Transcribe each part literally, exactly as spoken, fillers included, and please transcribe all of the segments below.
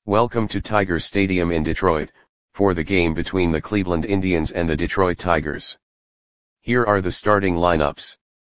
Welcome to Tiger Stadium in Detroit, for the game between the Cleveland Indians and the Detroit Tigers. Here are the starting lineups.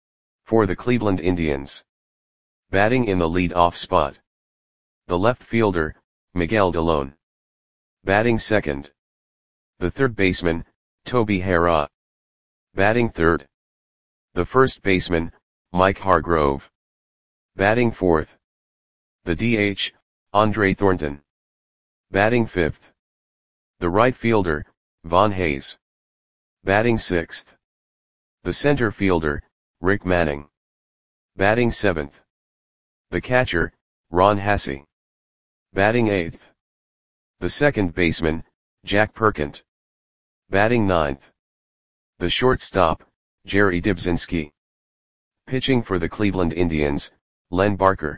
For the Cleveland Indians. Batting in the lead-off spot. The left fielder, Miguel Dalón. Batting second. The third baseman, Toby Harrah. Batting third. The first baseman, Mike Hargrove. Batting fourth. The D H, Andre Thornton. Batting fifth. The right fielder, Von Hayes. Batting sixth. The center fielder, Rick Manning. Batting seventh. The catcher, Ron Hassey. Batting eighth. The second baseman, Jack Perkins. Batting ninth. The shortstop, Jerry Dybzinski. Pitching for the Cleveland Indians, Len Barker.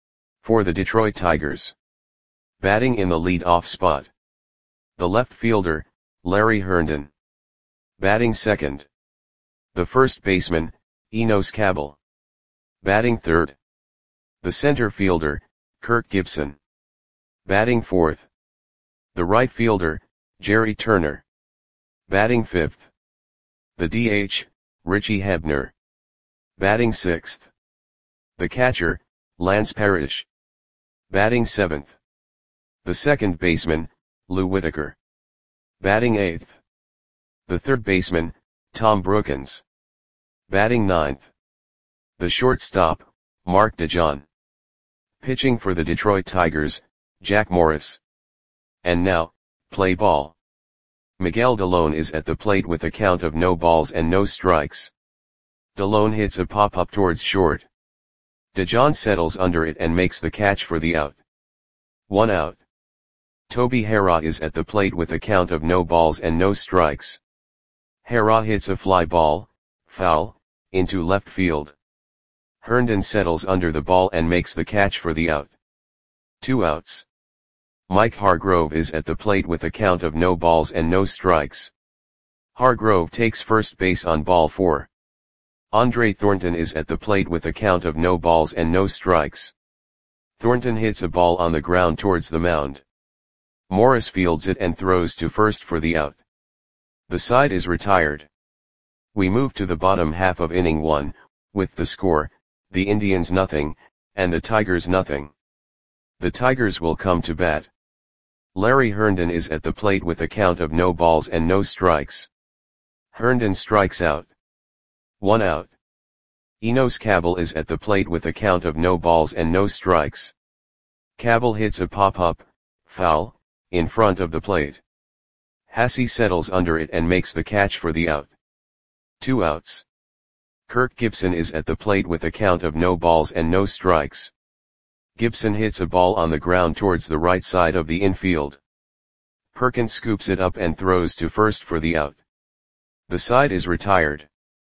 For the Detroit Tigers. Batting in the lead-off spot. The left fielder, Larry Herndon. Batting second. The first baseman, Enos Cabell. Batting third. The center fielder, Kirk Gibson. Batting fourth. The right fielder, Jerry Turner. Batting fifth. The D H, Richie Hebner. Batting sixth. The catcher, Lance Parrish. Batting seventh. The second baseman, Lou Whitaker. Batting eighth. The third baseman, Tom Brookens. Batting ninth. The shortstop, Mark DeJong. Pitching for the Detroit Tigers, Jack Morris. And now, play ball. Miguel Dalón is at the plate with a count of no balls and no strikes. Dalón hits a pop-up towards short. DeJong settles under it and makes the catch for the out. One out. Toby Harrah is at the plate with a count of no balls and no strikes. Harrah hits a fly ball, foul, into left field. Herndon settles under the ball and makes the catch for the out. Two outs. Mike Hargrove is at the plate with a count of no balls and no strikes. Hargrove takes first base on ball four. Andre Thornton is at the plate with a count of no balls and no strikes. Thornton hits a ball on the ground towards the mound. Morris fields it and throws to first for the out. The side is retired. We move to the bottom half of inning one, with the score, the Indians nothing, and the Tigers nothing. The Tigers will come to bat. Larry Herndon is at the plate with a count of no balls and no strikes. Herndon strikes out. One out. Enos Cabell is at the plate with a count of no balls and no strikes. Cabell hits a pop-up, foul, in front of the plate. Hassey settles under it and makes the catch for the out. Two outs. Kirk Gibson is at the plate with a count of no balls and no strikes. Gibson hits a ball on the ground towards the right side of the infield. Perkins scoops it up and throws to first for the out. The side is retired.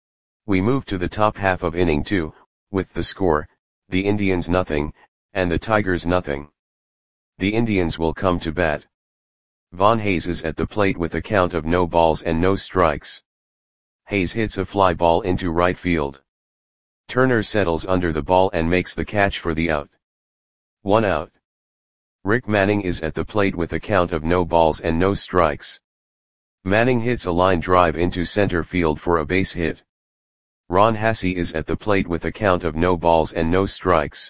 We move to the top half of inning two, with the score, the Indians nothing, and the Tigers nothing. The Indians will come to bat. Von Hayes is at the plate with a count of no balls and no strikes. Hayes hits a fly ball into right field. Turner settles under the ball and makes the catch for the out. One out. Rick Manning is at the plate with a count of no balls and no strikes. Manning hits a line drive into center field for a base hit. Ron Hassey is at the plate with a count of no balls and no strikes.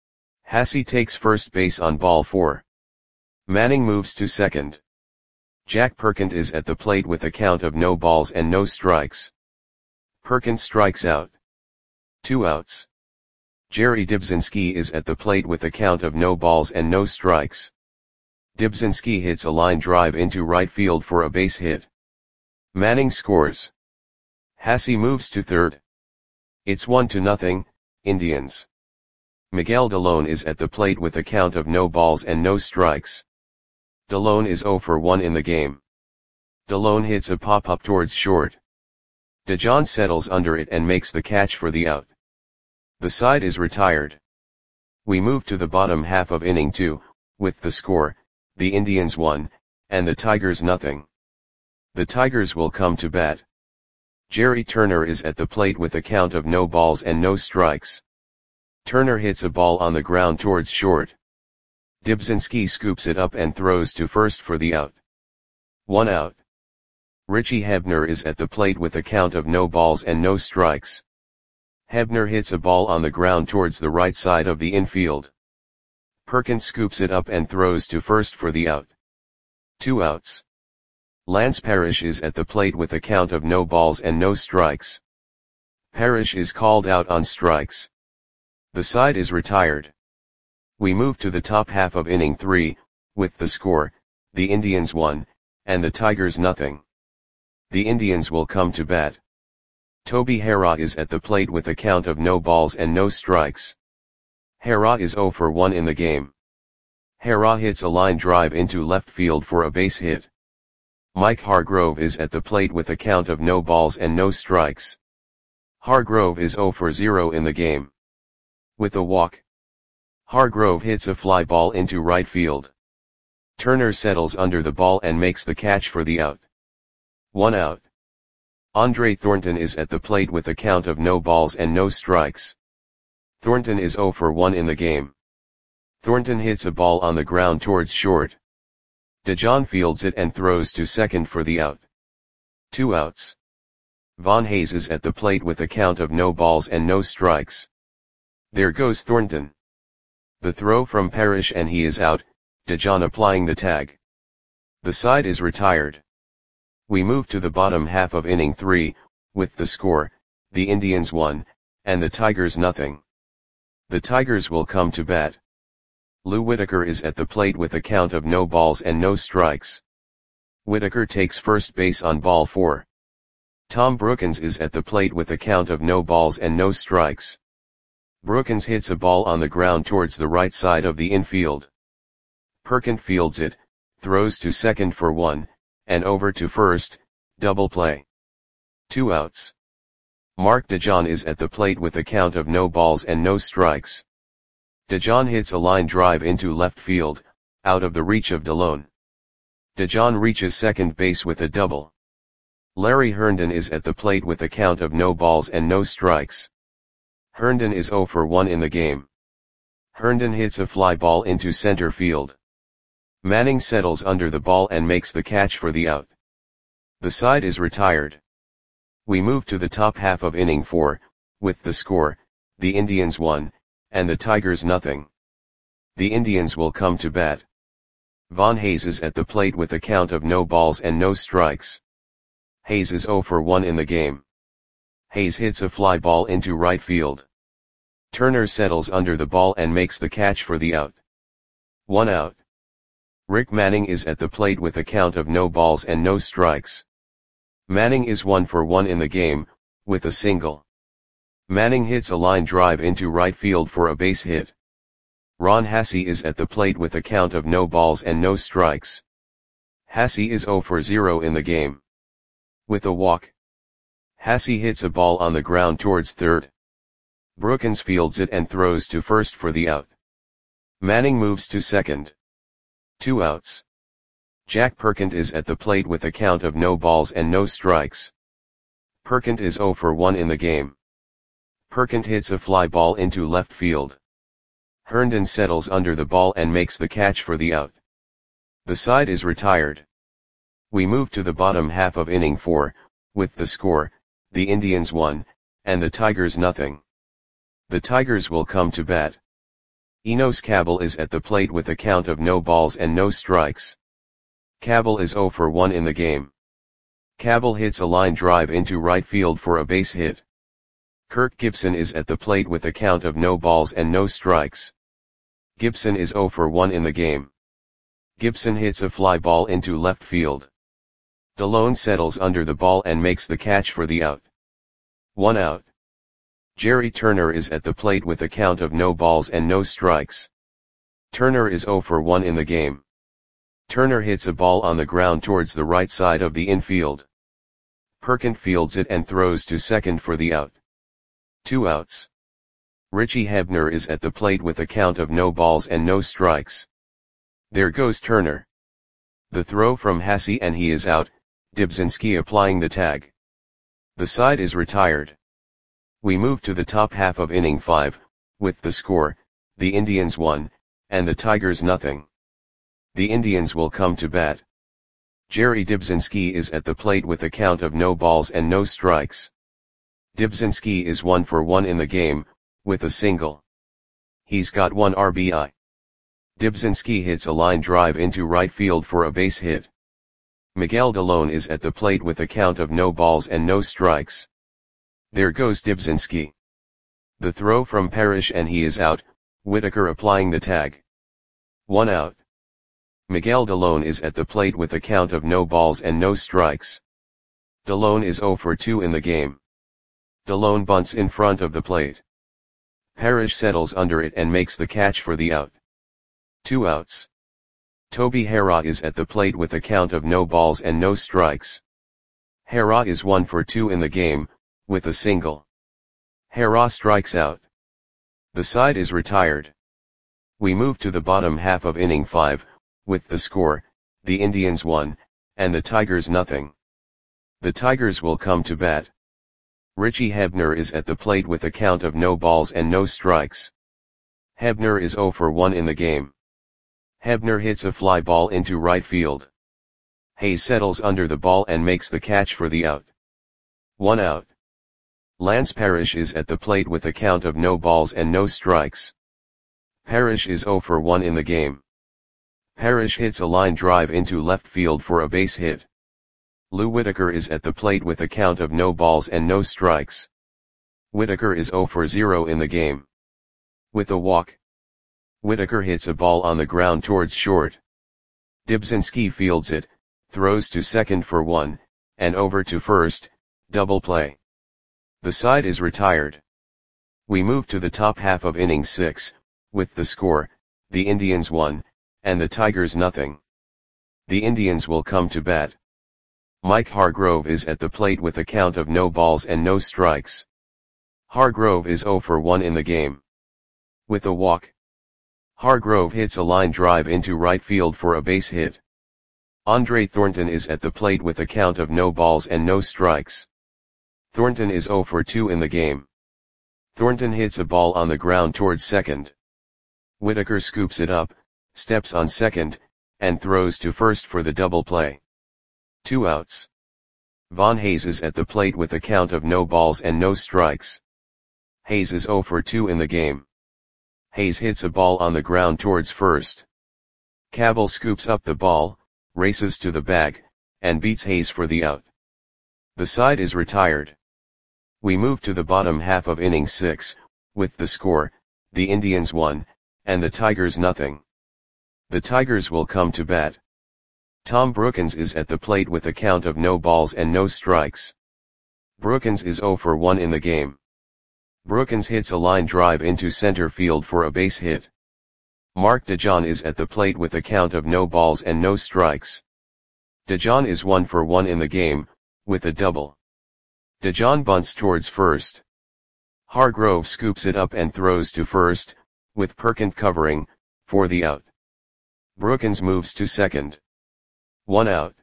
Hassey takes first base on ball four. Manning moves to second. Jack Perkins is at the plate with a count of no balls and no strikes. Perkins strikes out. Two outs. Jerry Dybzinski is at the plate with a count of no balls and no strikes. Dybzinski hits a line drive into right field for a base hit. Manning scores. Hassey moves to third. It's one to nothing, Indians. Miguel Dalón is at the plate with a count of no balls and no strikes. Dalón is zero for one in the game. Dalón hits a pop-up towards short. DeJong settles under it and makes the catch for the out. The side is retired. We move to the bottom half of inning two, with the score, the Indians one, and the Tigers nothing. The Tigers will come to bat. Jerry Turner is at the plate with a count of no balls and no strikes. Turner hits a ball on the ground towards short. Dibzinski scoops it up and throws to first for the out. One out. Richie Hebner is at the plate with a count of no balls and no strikes. Hebner hits a ball on the ground towards the right side of the infield. Perkins scoops it up and throws to first for the out. Two outs. Lance Parrish is at the plate with a count of no balls and no strikes. Parrish is called out on strikes. The side is retired. We move to the top half of inning three, with the score, the Indians one, and the Tigers nothing. The Indians will come to bat. Toby Harrah is at the plate with a count of no balls and no strikes. Harrah is oh for one in the game. Harrah hits a line drive into left field for a base hit. Mike Hargrove is at the plate with a count of no balls and no strikes. Hargrove is oh for zero in the game. With a walk, Hargrove hits a fly ball into right field. Turner settles under the ball and makes the catch for the out. One out. Andre Thornton is at the plate with a count of no balls and no strikes. Thornton is oh for one in the game. Thornton hits a ball on the ground towards short. DeJohn fields it and throws to second for the out. Two outs. Von Hayes is at the plate with a count of no balls and no strikes. There goes Thornton. The throw from Parrish and he is out, DeJohn applying the tag. The side is retired. We move to the bottom half of inning three, with the score, the Indians one, and the Tigers nothing. The Tigers will come to bat. Lou Whitaker is at the plate with a count of no balls and no strikes. Whitaker takes first base on ball four. Tom Brookins is at the plate with a count of no balls and no strikes. Brookins hits a ball on the ground towards the right side of the infield. Perkins fields it, throws to second for one, and over to first, double play. Two outs. Mark DeJohn is at the plate with a count of no balls and no strikes. DeJohn hits a line drive into left field, out of the reach of DeLone. DeJohn reaches second base with a double. Larry Herndon is at the plate with a count of no balls and no strikes. Herndon is oh for one in the game. Herndon hits a fly ball into center field. Manning settles under the ball and makes the catch for the out. The side is retired. We move to the top half of inning four, with the score, the Indians one, and the Tigers nothing. The Indians will come to bat. Von Hayes is at the plate with a count of no balls and no strikes. Hayes is oh for one in the game. Hayes hits a fly ball into right field. Turner settles under the ball and makes the catch for the out. One out. Rick Manning is at the plate with a count of no balls and no strikes. Manning is one for one in the game, with a single. Manning hits a line drive into right field for a base hit. Ron Hassey is at the plate with a count of no balls and no strikes. Hassey is oh for zero in the game. With a walk, Hassey hits a ball on the ground towards third. Brookins fields it and throws to first for the out. Manning moves to second. Two outs. Jack Perkins is at the plate with a count of no balls and no strikes. Perkins is oh for one in the game. Perkins hits a fly ball into left field. Herndon settles under the ball and makes the catch for the out. The side is retired. We move to the bottom half of inning four, with the score, the Indians one, and the Tigers nothing. The Tigers will come to bat. Enos Cabell is at the plate with a count of no balls and no strikes. Cabell is oh for one in the game. Cabell hits a line drive into right field for a base hit. Kirk Gibson is at the plate with a count of no balls and no strikes. Gibson is oh for one in the game. Gibson hits a fly ball into left field. DeLone settles under the ball and makes the catch for the out. One out. Jerry Turner is at the plate with a count of no balls and no strikes. Turner is oh for one in the game. Turner hits a ball on the ground towards the right side of the infield. Perkins fields it and throws to second for the out. Two outs. Richie Hebner is at the plate with a count of no balls and no strikes. There goes Turner. The throw from Hassey and he is out, Dibzinski applying the tag. The side is retired. We move to the top half of inning five, with the score, the Indians one, and the Tigers nothing. The Indians will come to bat. Jerry Dybzinski is at the plate with a count of no balls and no strikes. Dybzinski is one for one in the game, with a single. He's got one R B I. Dybzinski hits a line drive into right field for a base hit. Miguel Dalón is at the plate with a count of no balls and no strikes. There goes Dybzinski. The throw from Parrish and he is out, Whitaker applying the tag. One out. Miguel Dalón is at the plate with a count of no balls and no strikes. Dalón is zero for two in the game. Dalón bunts in front of the plate. Parrish settles under it and makes the catch for the out. Two outs. Toby Harrah is at the plate with a count of no balls and no strikes. Harrah is one for two in the game, with a single. Harrah strikes out. The side is retired. We move to the bottom half of inning five, with the score, the Indians one, and the Tigers nothing. The Tigers will come to bat. Richie Hebner is at the plate with a count of no balls and no strikes. Hebner is zero for one in the game. Hebner hits a fly ball into right field. Hayes settles under the ball and makes the catch for the out. One out. Lance Parrish is at the plate with a count of no balls and no strikes. Parrish is zero for one in the game. Parrish hits a line drive into left field for a base hit. Lou Whitaker is at the plate with a count of no balls and no strikes. Whitaker is zero for zero in the game. With a walk. Whitaker hits a ball on the ground towards short. Dybzinski fields it, throws to second for one, and over to first, double play. The side is retired. We move to the top half of inning six, with the score, the Indians one, and the Tigers nothing. The Indians will come to bat. Mike Hargrove is at the plate with a count of no balls and no strikes. Hargrove is zero for one in the game. With a walk. Hargrove hits a line drive into right field for a base hit. Andre Thornton is at the plate with a count of no balls and no strikes. Thornton is zero for two in the game. Thornton hits a ball on the ground towards second. Whitaker scoops it up, steps on second, and throws to first for the double play. Two outs. Von Hayes is at the plate with a count of no balls and no strikes. Hayes is zero for two in the game. Hayes hits a ball on the ground towards first. Cabell scoops up the ball, races to the bag, and beats Hayes for the out. The side is retired. We move to the bottom half of inning six, with the score, the Indians one, and the Tigers nothing. The Tigers will come to bat. Tom Brookins is at the plate with a count of no balls and no strikes. Brookins is zero for one in the game. Brookins hits a line drive into center field for a base hit. Mark DeJong is at the plate with a count of no balls and no strikes. DeJong is one for one in the game, with a double. DeJong bunts towards first. Hargrove scoops it up and throws to first, with Perkins covering, for the out. Brookins moves to second. One out.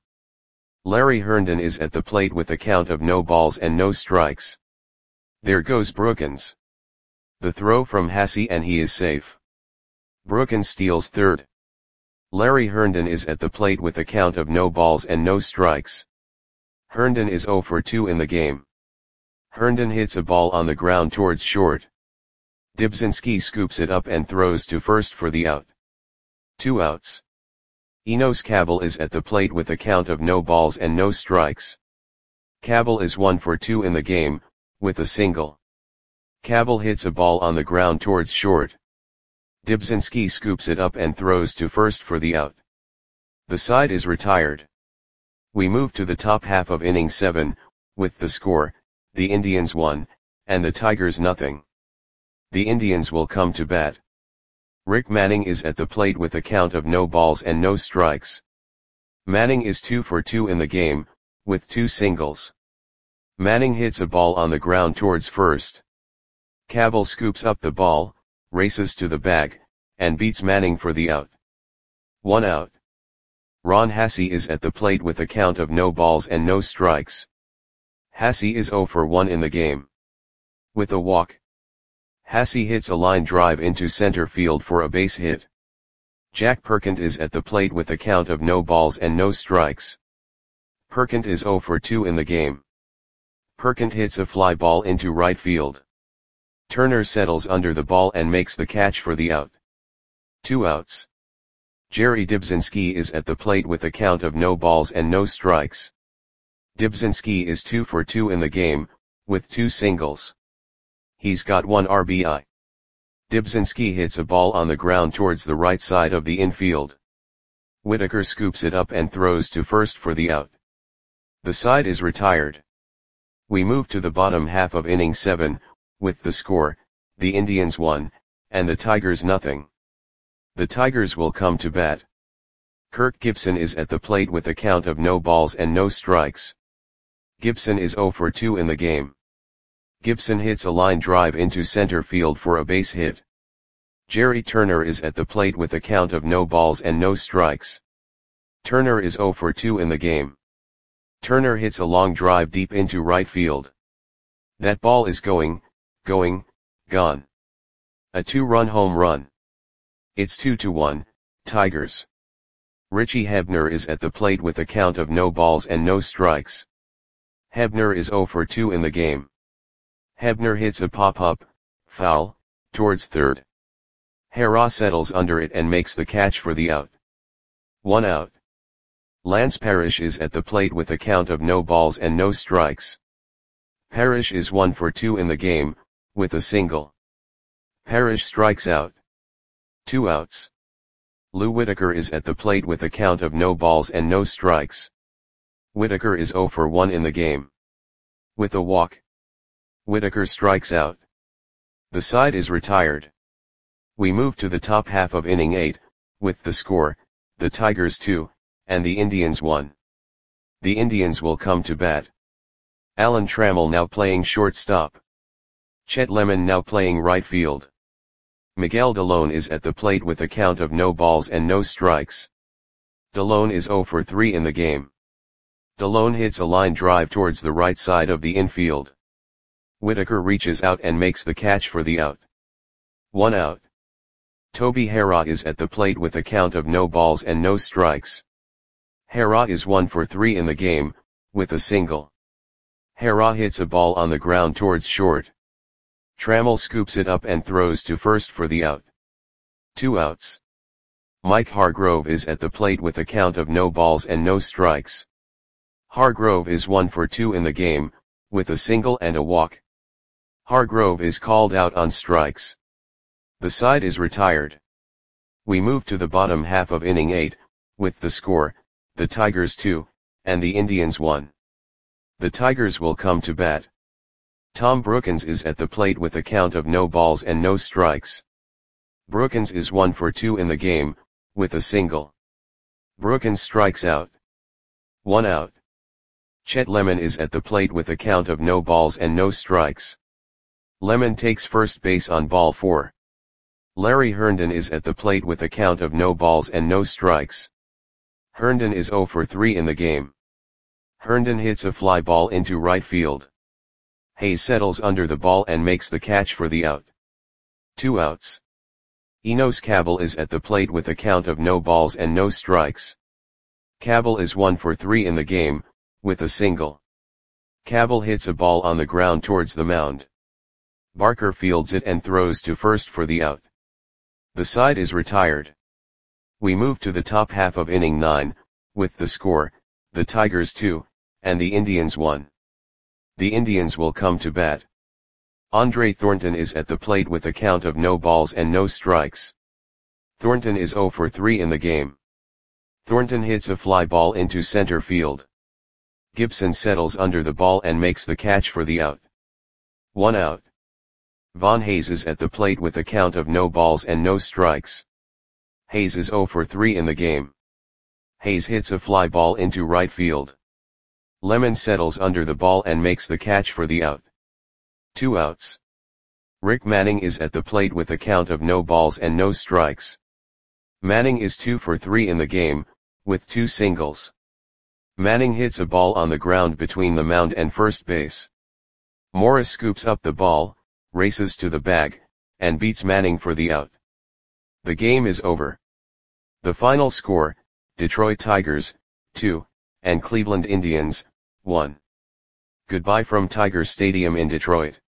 Larry Herndon is at the plate with a count of no balls and no strikes. There goes Brookins. The throw from Hasse and he is safe. Brookins steals third. Larry Herndon is at the plate with a count of no balls and no strikes. Herndon is zero for two in the game. Herndon hits a ball on the ground towards short. Dybzinski scoops it up and throws to first for the out. Two outs. Enos Cabell is at the plate with a count of no balls and no strikes. Cabell is one for two in the game, with a single. Cabell hits a ball on the ground towards short. Dybzinski scoops it up and throws to first for the out. The side is retired. We move to the top half of inning seven, with the score, the Indians one, and the Tigers nothing. The Indians will come to bat. Rick Manning is at the plate with a count of no balls and no strikes. Manning is two for two in the game, with two singles. Manning hits a ball on the ground towards first. Cabell scoops up the ball, races to the bag, and beats Manning for the out. One out. Ron Hasse is at the plate with a count of no balls and no strikes. Hasse is zero for one in the game. With a walk. Hasse hits a line drive into center field for a base hit. Jack Perkins is at the plate with a count of no balls and no strikes. Perkins is zero for two in the game. Perkins hits a fly ball into right field. Turner settles under the ball and makes the catch for the out. Two outs. Jerry Dybzinski is at the plate with a count of no balls and no strikes. Dybzinski is two for two in the game, with two singles. He's got one R B I. Dybzinski hits a ball on the ground towards the right side of the infield. Whitaker scoops it up and throws to first for the out. The side is retired. We move to the bottom half of inning seven, with the score, the Indians one, and the Tigers nothing. The Tigers will come to bat. Kirk Gibson is at the plate with a count of no balls and no strikes. Gibson is zero for two in the game. Gibson hits a line drive into center field for a base hit. Jerry Turner is at the plate with a count of no balls and no strikes. Turner is zero for two in the game. Turner hits a long drive deep into right field. That ball is going, going, gone. A two-run home run. It's two to one, Tigers. Richie Hebner is at the plate with a count of no balls and no strikes. Hebner is zero for two in the game. Hebner hits a pop-up, foul, towards third. Hera settles under it and makes the catch for the out. One out. Lance Parrish is at the plate with a count of no balls and no strikes. Parrish is one for two in the game, with a single. Parrish strikes out. Two outs. Lou Whitaker is at the plate with a count of no balls and no strikes. Whitaker is zero for one in the game. With a walk. Whitaker strikes out. The side is retired. We move to the top half of inning eight, with the score, the Tigers two, and the Indians one. The Indians will come to bat. Alan Trammell now playing shortstop. Chet Lemon now playing right field. Miguel Delone is at the plate with a count of no balls and no strikes. Delone is zero for three in the game. Delone hits a line drive towards the right side of the infield. Whitaker reaches out and makes the catch for the out. One out. Toby Hera is at the plate with a count of no balls and no strikes. Hera is one for three in the game, with a single. Hera hits a ball on the ground towards short. Trammell scoops it up and throws to first for the out. Two outs. Mike Hargrove is at the plate with a count of no balls and no strikes. Hargrove is one for two in the game, with a single and a walk. Hargrove is called out on strikes. The side is retired. We move to the bottom half of inning eight, with the score, the Tigers two, and the Indians one. The Tigers will come to bat. Tom Brookins is at the plate with a count of no balls and no strikes. Brookins is one for two in the game, with a single. Brookins strikes out. One out. Chet Lemon is at the plate with a count of no balls and no strikes. Lemon takes first base on ball four. Larry Herndon is at the plate with a count of no balls and no strikes. Herndon is zero for three in the game. Herndon hits a fly ball into right field. Hayes settles under the ball and makes the catch for the out. Two outs. Enos Cabell is at the plate with a count of no balls and no strikes. Cabell is one for three in the game, with a single. Cabell hits a ball on the ground towards the mound. Barker fields it and throws to first for the out. The side is retired. We move to the top half of inning nine, with the score, the Tigers two, and the Indians one. The Indians will come to bat. Andre Thornton is at the plate with a count of no balls and no strikes. Thornton is zero for three in the game. Thornton hits a fly ball into center field. Gibson settles under the ball and makes the catch for the out. One out. Von Hayes is at the plate with a count of no balls and no strikes. Hayes is zero for three in the game. Hayes hits a fly ball into right field. Lemon settles under the ball and makes the catch for the out. Two outs. Rick Manning is at the plate with a count of no balls and no strikes. Manning is two for three in the game, with two singles. Manning hits a ball on the ground between the mound and first base. Morris scoops up the ball, races to the bag, and beats Manning for the out. The game is over. The final score, Detroit Tigers, two, and Cleveland Indians, one. Goodbye from Tiger Stadium in Detroit.